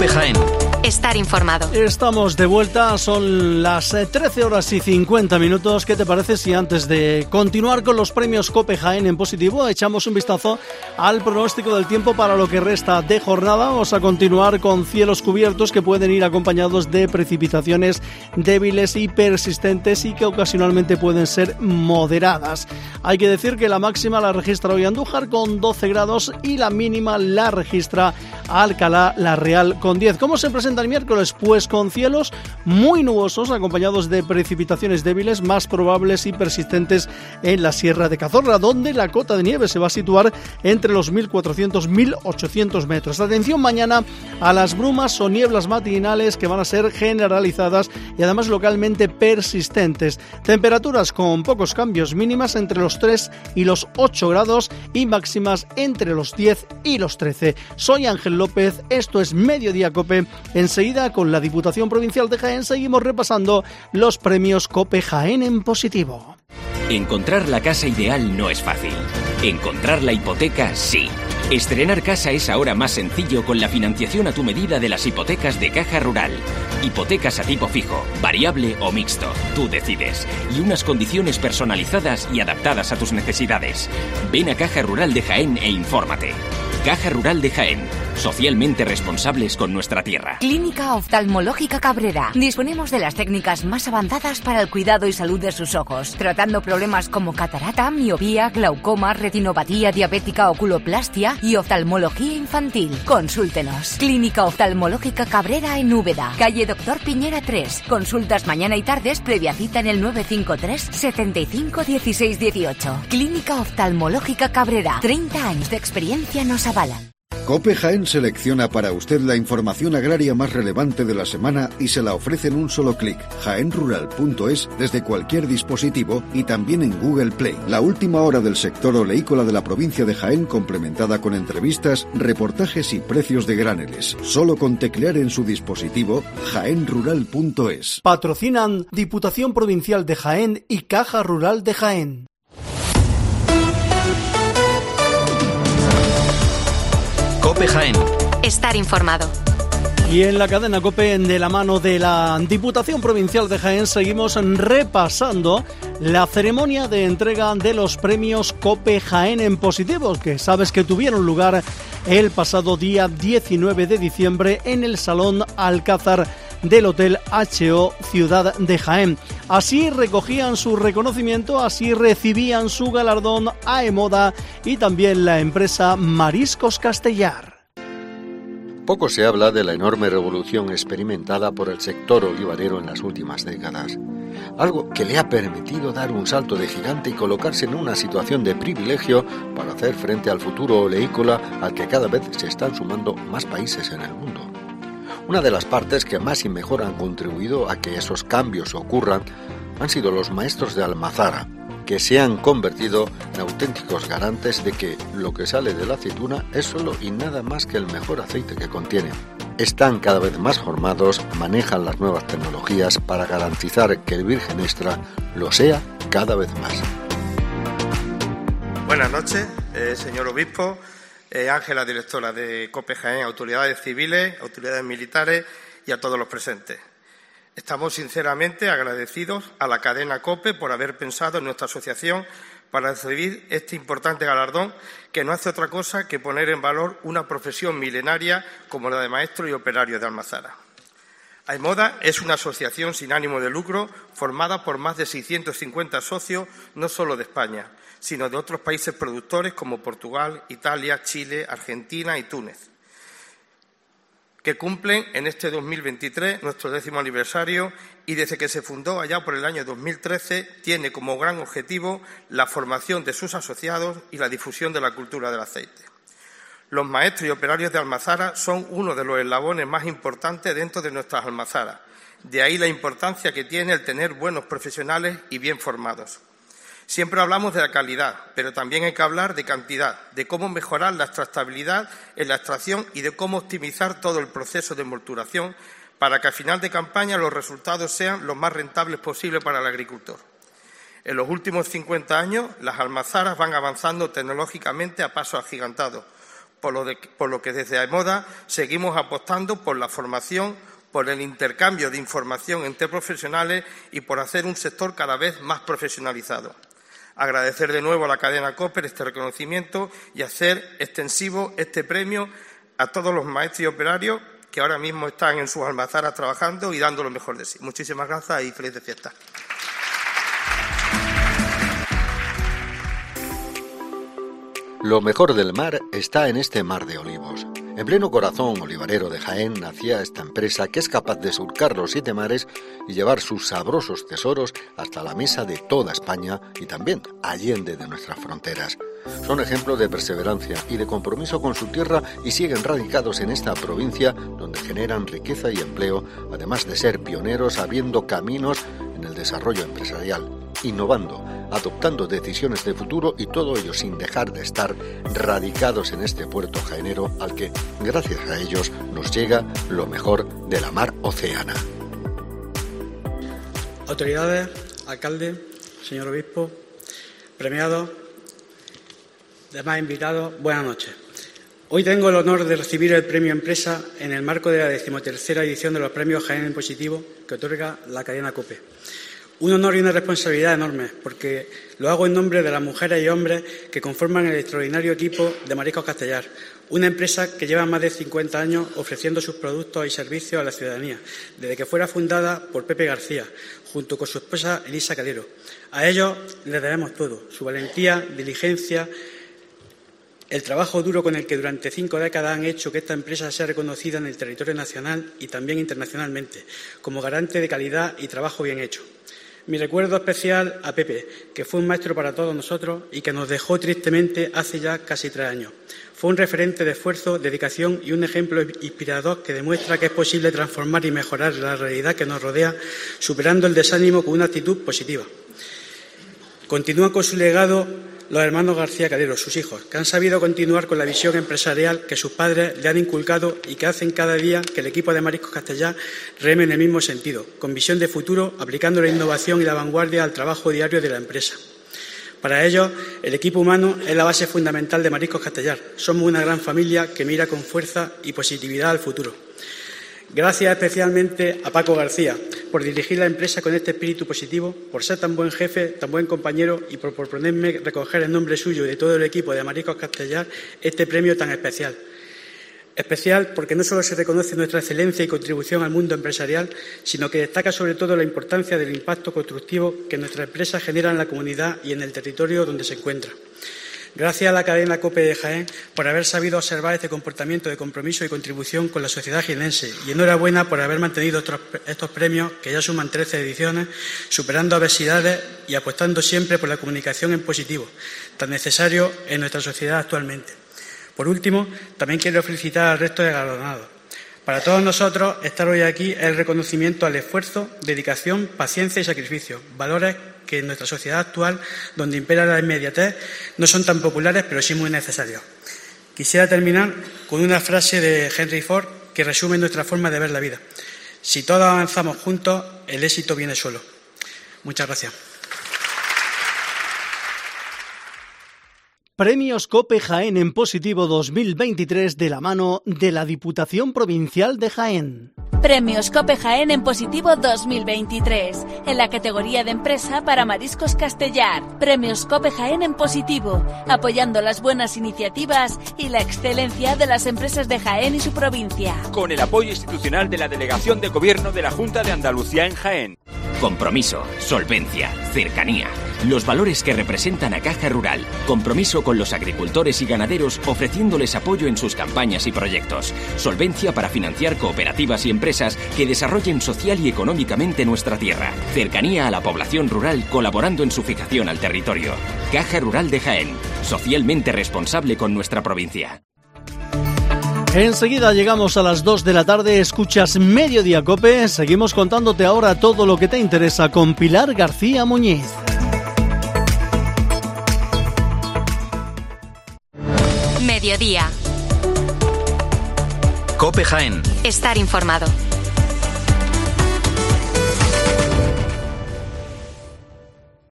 COPE Jaén. Estar informado. Estamos de vuelta, son las 13 horas y 50 minutos. ¿Qué te parece si antes de continuar con los premios COPE Jaén en positivo echamos un vistazo al pronóstico del tiempo para lo que resta de jornada? Vamos a continuar con cielos cubiertos que pueden ir acompañados de precipitaciones débiles y persistentes y que ocasionalmente pueden ser moderadas. Hay que decir que la máxima la registra hoy Andújar con 12 grados y la mínima la registra Alcalá la Real con 10. ¿Cómo se presenta el miércoles? Pues con cielos muy nubosos acompañados de precipitaciones débiles más probables y persistentes en la Sierra de Cazorla, donde la cota de nieve se va a situar entre los 1.400 y 1.800 metros. Atención mañana a las brumas o nieblas matinales que van a ser generalizadas y además localmente persistentes. Temperaturas con pocos cambios, mínimas entre los 3 y los 8 grados y máximas entre los 10 y los 13. Soy Ángel López, esto es Mediodía COPE. Enseguida, con la Diputación Provincial de Jaén, seguimos repasando los premios COPE Jaén en positivo. Encontrar la casa ideal no es fácil. Encontrar la hipoteca, sí. Estrenar casa es ahora más sencillo con la financiación a tu medida de las hipotecas de Caja Rural. Hipotecas a tipo fijo, variable o mixto. Tú decides. Y unas condiciones personalizadas y adaptadas a tus necesidades. Ven a Caja Rural de Jaén e infórmate. Caja Rural de Jaén. Socialmente responsables con nuestra tierra. Clínica Oftalmológica Cabrera. Disponemos de las técnicas más avanzadas para el cuidado y salud de sus ojos, tratando problemas como catarata, miopía, glaucoma, retinopatía diabética, oculoplastia y oftalmología infantil. Consúltenos. Clínica Oftalmológica Cabrera en Úbeda, calle Doctor Piñera 3. Consultas mañana y tardes previa cita en el 953 75 16 18. Clínica Oftalmológica Cabrera. 30 años de experiencia nos avalan. COPE Jaén selecciona para usted la información agraria más relevante de la semana y se la ofrece en un solo clic. jaenrural.es desde cualquier dispositivo y también en Google Play. La última hora del sector oleícola de la provincia de Jaén complementada con entrevistas, reportajes y precios de graneles. Solo con teclear en su dispositivo jaenrural.es. Patrocinan Diputación Provincial de Jaén y Caja Rural de Jaén. COPE Jaén. Estar informado. Y en la cadena COPE, de la mano de la Diputación Provincial de Jaén, seguimos repasando la ceremonia de entrega de los premios COPE Jaén en positivo, que sabes que tuvieron lugar el pasado día 19 de diciembre en el Salón Alcázar del Hotel HO Ciudad de Jaén. Así recogían su reconocimiento, así recibían su galardón AEMODA y también la empresa Mariscos Castellar. Poco se habla de la enorme revolución experimentada por el sector olivarero en las últimas décadas. Algo que le ha permitido dar un salto de gigante y colocarse en una situación de privilegio para hacer frente al futuro oleícola al que cada vez se están sumando más países en el mundo. Una de las partes que más y mejor han contribuido a que esos cambios ocurran han sido los maestros de Almazara, que se han convertido en auténticos garantes de que lo que sale de la aceituna es solo y nada más que el mejor aceite que contiene. Están cada vez más formados, manejan las nuevas tecnologías para garantizar que el virgen extra lo sea cada vez más. Buenas noches, señor obispo. Ángela, directora de COPE Jaén, autoridades civiles, autoridades militares y a todos los presentes. Estamos sinceramente agradecidos a la cadena COPE por haber pensado en nuestra asociación para recibir este importante galardón que no hace otra cosa que poner en valor una profesión milenaria como la de maestro y operario de Almazara. AEMODA es una asociación sin ánimo de lucro formada por más de 650 socios, no solo de España, sino de otros países productores como Portugal, Italia, Chile, Argentina y Túnez, que cumplen en este 2023 nuestro 10º aniversario y desde que se fundó allá por el año 2013 tiene como gran objetivo la formación de sus asociados y la difusión de la cultura del aceite. Los maestros y operarios de Almazara son uno de los eslabones más importantes dentro de nuestras almazaras. De ahí la importancia que tiene el tener buenos profesionales y bien formados. Siempre hablamos de la calidad, pero también hay que hablar de cantidad, de cómo mejorar la extractabilidad en la extracción y de cómo optimizar todo el proceso de envolturación para que a final de campaña los resultados sean los más rentables posibles para el agricultor. En los últimos 50 años, las almazaras van avanzando tecnológicamente a pasos agigantados, por lo que desde AEMODA seguimos apostando por la formación, por el intercambio de información entre profesionales y por hacer un sector cada vez más profesionalizado. Agradecer de nuevo a la cadena COPE este reconocimiento y hacer extensivo este premio a todos los maestros y operarios que ahora mismo están en sus almazaras trabajando y dando lo mejor de sí. Muchísimas gracias y felices fiestas. Lo mejor del mar está en este mar de olivos. En pleno corazón olivarero de Jaén nacía esta empresa que es capaz de surcar los 7 mares y llevar sus sabrosos tesoros hasta la mesa de toda España y también allende de nuestras fronteras. Son ejemplos de perseverancia y de compromiso con su tierra y siguen radicados en esta provincia donde generan riqueza y empleo, además de ser pioneros abriendo caminos en el desarrollo empresarial, innovando, adoptando decisiones de futuro y todo ello sin dejar de estar radicados en este puerto jaenero al que, gracias a ellos, nos llega lo mejor de la mar oceana. Autoridades, alcalde, señor obispo, premiados, demás invitados, buenas noches. Hoy tengo el honor de recibir el Premio Empresa en el marco de la 13ª edición de los Premios Jaén en Positivo que otorga la cadena COPE. Un honor y una responsabilidad enormes, porque lo hago en nombre de las mujeres y hombres que conforman el extraordinario equipo de Mariscos Castellar, una empresa que lleva más de 50 años ofreciendo sus productos y servicios a la ciudadanía, desde que fuera fundada por Pepe García, junto con su esposa Elisa Calero. A ellos les debemos todo, su valentía, diligencia, el trabajo duro con el que durante 5 décadas han hecho que esta empresa sea reconocida en el territorio nacional y también internacionalmente, como garante de calidad y trabajo bien hecho. Mi recuerdo especial a Pepe, que fue un maestro para todos nosotros y que nos dejó tristemente hace ya casi 3 años. Fue un referente de esfuerzo, dedicación y un ejemplo inspirador que demuestra que es posible transformar y mejorar la realidad que nos rodea, superando el desánimo con una actitud positiva. Continúan con su legado los hermanos García Calero, sus hijos, que han sabido continuar con la visión empresarial que sus padres le han inculcado y que hacen cada día que el equipo de Mariscos Castellar reme en el mismo sentido, con visión de futuro, aplicando la innovación y la vanguardia al trabajo diario de la empresa. Para ellos, el equipo humano es la base fundamental de Mariscos Castellar. Somos una gran familia que mira con fuerza y positividad al futuro. Gracias especialmente a Paco García por dirigir la empresa con este espíritu positivo, por ser tan buen jefe, tan buen compañero y por proponerme recoger en nombre suyo y de todo el equipo de Mariscos Castellar este premio tan especial. Especial porque no solo se reconoce nuestra excelencia y contribución al mundo empresarial, sino que destaca sobre todo la importancia del impacto constructivo que nuestra empresa genera en la comunidad y en el territorio donde se encuentra. Gracias a la cadena COPE de Jaén por haber sabido observar este comportamiento de compromiso y contribución con la sociedad jienense y enhorabuena por haber mantenido estos premios que ya suman 13 ediciones, superando adversidades y apostando siempre por la comunicación en positivo, tan necesario en nuestra sociedad actualmente. Por último, también quiero felicitar al resto de galardonados. Para todos nosotros, estar hoy aquí es el reconocimiento al esfuerzo, dedicación, paciencia y sacrificio, valores que en nuestra sociedad actual, donde impera la inmediatez, no son tan populares, pero sí muy necesarios. Quisiera terminar con una frase de Henry Ford que resume nuestra forma de ver la vida. Si todos avanzamos juntos, el éxito viene solo. Muchas gracias. Premios COPE Jaén en Positivo 2023 de la mano de la Diputación Provincial de Jaén. Premios COPE Jaén en Positivo 2023, en la categoría de empresa para Mariscos Castellar. Premios COPE Jaén en Positivo, apoyando las buenas iniciativas y la excelencia de las empresas de Jaén y su provincia. Con el apoyo institucional de la Delegación de Gobierno de la Junta de Andalucía en Jaén. Compromiso, solvencia, cercanía. Los valores que representan a Caja Rural. Compromiso con los agricultores y ganaderos ofreciéndoles apoyo en sus campañas y proyectos. Solvencia para financiar cooperativas y empresas que desarrollen social y económicamente nuestra tierra. Cercanía a la población rural colaborando en su fijación al territorio. Caja Rural de Jaén. Socialmente responsable con nuestra provincia. Enseguida llegamos a las 2 de la tarde, escuchas Mediodía COPE, seguimos contándote ahora todo lo que te interesa con Pilar García Muñiz. Mediodía. COPE Jaén. Estar informado.